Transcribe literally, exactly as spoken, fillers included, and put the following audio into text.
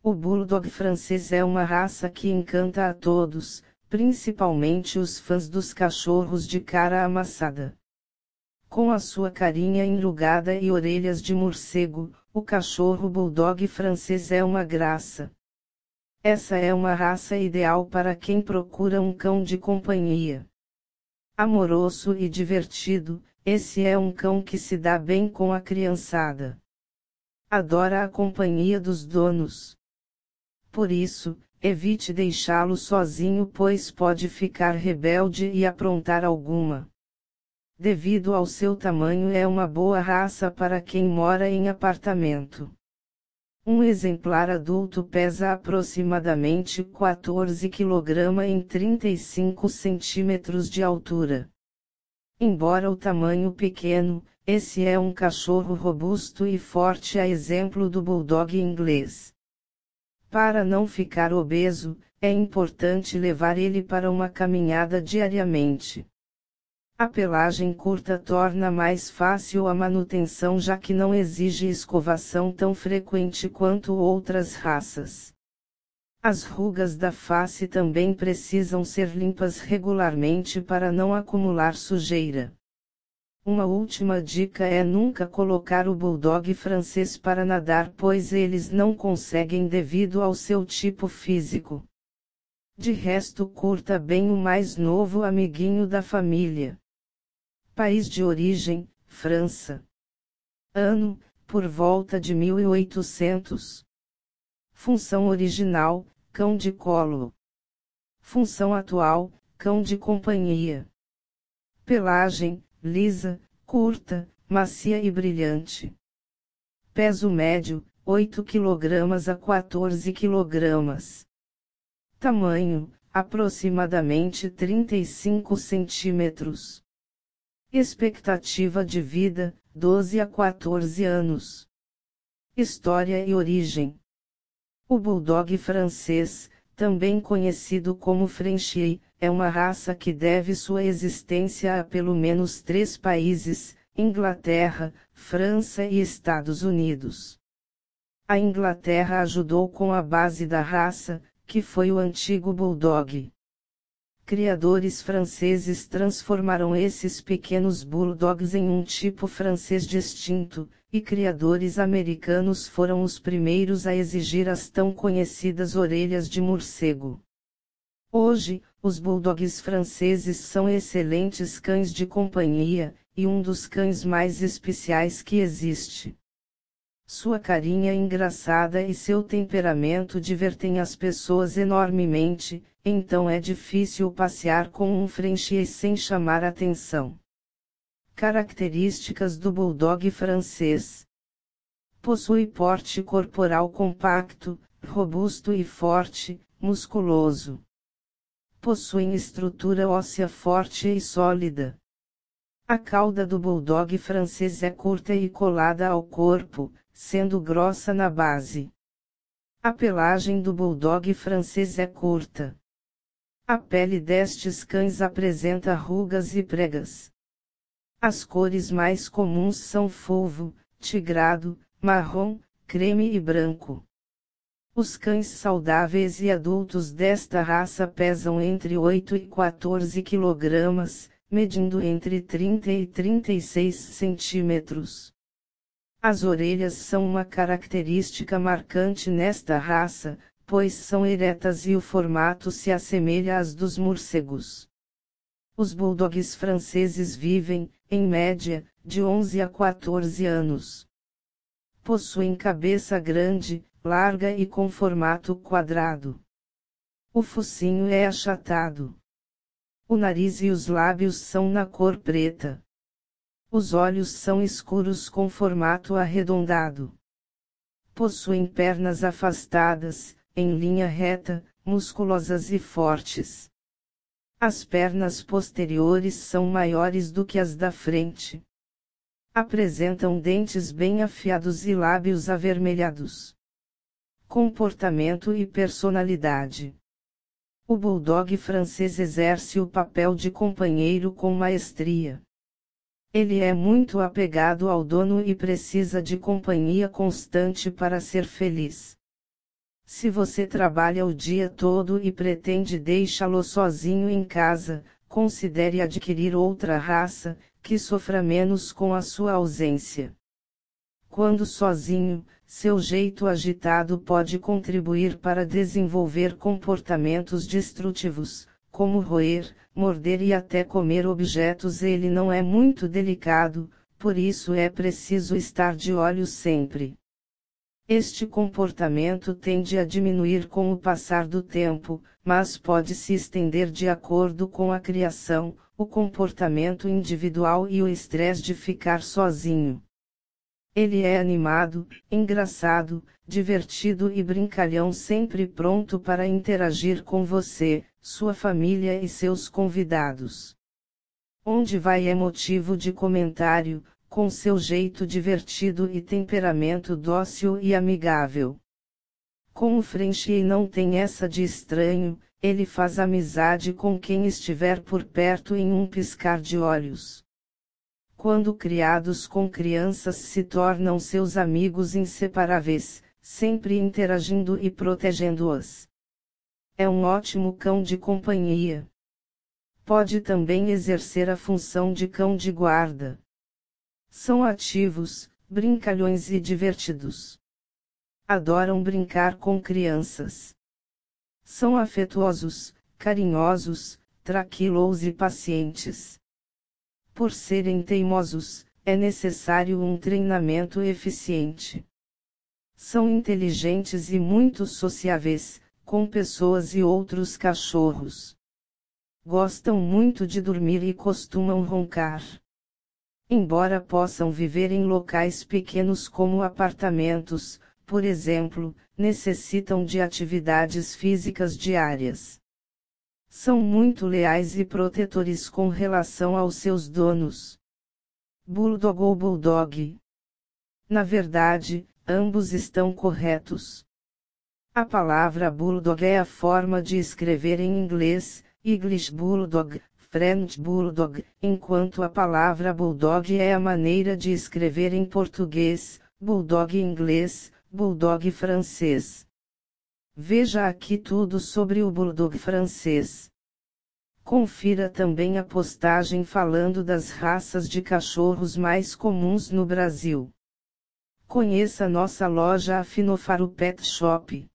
O Bulldog francês é uma raça que encanta a todos, principalmente os fãs dos cachorros de cara amassada. Com a sua carinha enrugada e orelhas de morcego, o cachorro Bulldog francês é uma graça. Essa é uma raça ideal para quem procura um cão de companhia. Amoroso e divertido, esse é um cão que se dá bem com a criançada. Adora a companhia dos donos. Por isso, evite deixá-lo sozinho, pois pode ficar rebelde e aprontar alguma. Devido ao seu tamanho, é uma boa raça para quem mora em apartamento. Um exemplar adulto pesa aproximadamente quatorze quilogramas em trinta e cinco centímetros de altura. Embora o tamanho pequeno, esse é um cachorro robusto e forte, a exemplo do Bulldog inglês. Para não ficar obeso, é importante levar ele para uma caminhada diariamente. A pelagem curta torna mais fácil a manutenção, já que não exige escovação tão frequente quanto outras raças. As rugas da face também precisam ser limpas regularmente para não acumular sujeira. Uma última dica é nunca colocar o Bulldog francês para nadar, pois eles não conseguem devido ao seu tipo físico. De resto, curta bem o mais novo amiguinho da família. País de origem: França. Ano: por volta de mil e oitocentos. Função original: cão de colo. Função atual: cão de companhia. Pelagem: lisa, curta, macia e brilhante. Peso médio: oito quilogramas a quatorze quilogramas. Tamanho: aproximadamente trinta e cinco centímetros. Expectativa de vida: doze a quatorze anos. História e origem. O Bulldog francês, também conhecido como Frenchie, é uma raça que deve sua existência a pelo menos três países: Inglaterra, França e Estados Unidos. A Inglaterra ajudou com a base da raça, que foi o antigo Bulldog. Criadores franceses transformaram esses pequenos bulldogs em um tipo francês distinto, e criadores americanos foram os primeiros a exigir as tão conhecidas orelhas de morcego. Hoje, os bulldogs franceses são excelentes cães de companhia, e um dos cães mais especiais que existe. Sua carinha engraçada e seu temperamento divertem as pessoas enormemente, então é difícil passear com um Frenchie sem chamar atenção. Características do Bulldog francês. Possui porte corporal compacto, robusto e forte, musculoso. Possuem estrutura óssea forte e sólida. A cauda do Bulldog francês é curta e colada ao corpo, sendo grossa na base. A pelagem do Bulldog francês é curta. A pele destes cães apresenta rugas e pregas. As cores mais comuns são fulvo, tigrado, marrom, creme e branco. Os cães saudáveis e adultos desta raça pesam entre oito e quatorze quilogramas, medindo entre trinta e trinta e seis centímetros. As orelhas são uma característica marcante nesta raça, pois são eretas e o formato se assemelha às dos morcegos. Os bulldogs franceses vivem, em média, de onze a quatorze anos. Possuem cabeça grande, larga e com formato quadrado. O focinho é achatado. O nariz e os lábios são na cor preta. Os olhos são escuros com formato arredondado. Possuem pernas afastadas, em linha reta, musculosas e fortes. As pernas posteriores são maiores do que as da frente. Apresentam dentes bem afiados e lábios avermelhados. Comportamento e personalidade. O Bulldog francês exerce o papel de companheiro com maestria. Ele é muito apegado ao dono e precisa de companhia constante para ser feliz. Se você trabalha o dia todo e pretende deixá-lo sozinho em casa, considere adquirir outra raça, que sofra menos com a sua ausência. Quando sozinho, seu jeito agitado pode contribuir para desenvolver comportamentos destrutivos, como roer, morder e até comer objetos. Ele não é muito delicado, por isso é preciso estar de olho sempre. Este comportamento tende a diminuir com o passar do tempo, mas pode se estender de acordo com a criação, o comportamento individual e o estresse de ficar sozinho. Ele é animado, engraçado, divertido e brincalhão, sempre pronto para interagir com você, sua família e seus convidados. Onde vai é motivo de comentário, com seu jeito divertido e temperamento dócil e amigável. Como Frenchie não tem essa de estranho, ele faz amizade com quem estiver por perto em um piscar de olhos. Quando criados com crianças se tornam seus amigos inseparáveis, sempre interagindo e protegendo-as. É um ótimo cão de companhia. Pode também exercer a função de cão de guarda. São ativos, brincalhões e divertidos. Adoram brincar com crianças. São afetuosos, carinhosos, tranquilos e pacientes. Por serem teimosos, é necessário um treinamento eficiente. São inteligentes e muito sociáveis, com pessoas e outros cachorros. Gostam muito de dormir e costumam roncar. Embora possam viver em locais pequenos como apartamentos, por exemplo, necessitam de atividades físicas diárias. São muito leais e protetores com relação aos seus donos. Bulldog ou Bulldog? Na verdade, ambos estão corretos. A palavra Bulldog é a forma de escrever em inglês, English Bulldog, French Bulldog, enquanto a palavra Bulldog é a maneira de escrever em português, Bulldog inglês, Bulldog francês. Veja aqui tudo sobre o Bulldog francês. Confira também a postagem falando das raças de cachorros mais comuns no Brasil. Conheça nossa loja Afinofaro Pet Shop.